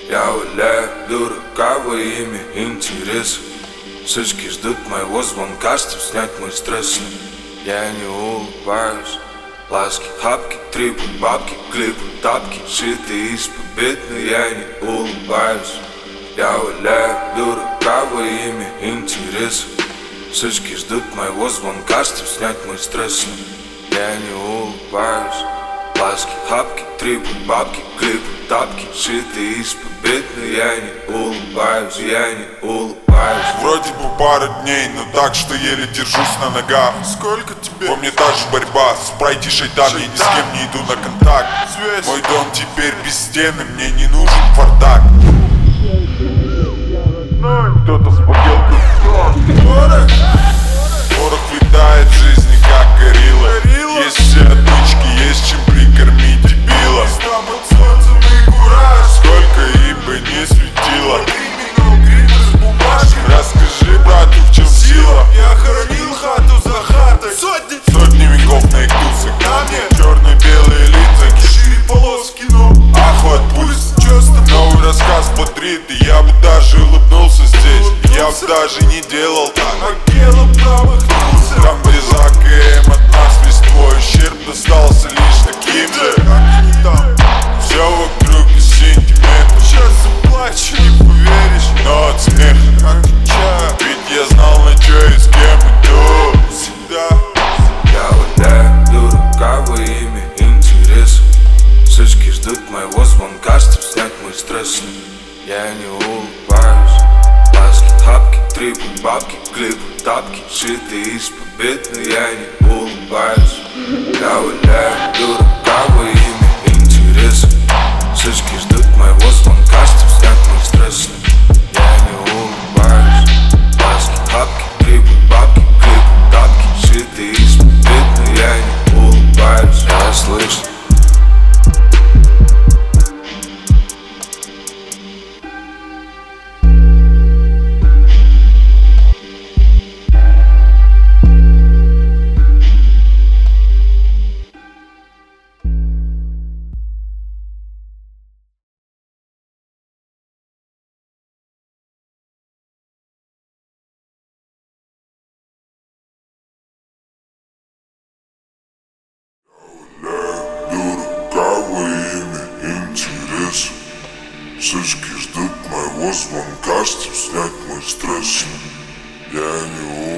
Я валяю дурака во имя интереса. Сучки ждут моего звонка, чтоб снять мой стресс. Я не улыбаюсь. Ласки, хапки, трипы, бабки, клипы, тапки, шитые из побед, но я не улыбаюсь. Я валяю дурака во имя интереса. Сучки ждут моего звонка, чтоб снять мой стресс. Я не улыбаюсь. Ласки, хапки, трипы, бабки, клипы, тапки, шитые из побед, но я не улыбаюсь, я не улыбаюсь. Вроде бы пара дней, но так, что еле держусь на ногах. Сколько тебе? Во мне та же борьба, спрайти шайтан, я ни с кем не иду на контакт. Мой дом теперь без стены, мне не нужен фартак. Кто-то с поделкой. Порох летает в жизни, как горилла. Есть все отмычки, есть чем прикормить дебила. Сколько им бы не светило. Расскажи брату, в чем сила. Я хоронил хату за хатой. Сотни веков на их тусах. Черно-белые лица, шире полоски, но ахуй от пульс. Новый рассказ бодрит, и я бы даже улыбнулся здесь. Я бы даже не делал так. Агелом промахнулся. Там без АКМ от нас весь твой ущерб достался лишь таким же. Все вокруг из сентиментов. Сейчас заплачу, не поверишь. Но от смеха отвечаю, ведь я знал, на чё и с кем иду. Всегда. Я валяю дурака во имя интереса. Сучки ждут моего звонка, чтоб снять мой стресс. Я не улыбаюсь. Ласки, хапки, трипы, бабки, клипы, тапки, шитые из побед, но я не улыбаюсь. Я валяю дурака во имя интереса. Сучки ждут моего звонка, чтоб снять мой стресс. Я не улыбаюсь. Ласки, хапки, трипы, бабки, клипы, тапки, шитые из побед, но я не улыбаюсь. Я слышу. Дурака во имя интереса. Сучки ждут моего звонка, чтоб снять мой стресс. Я не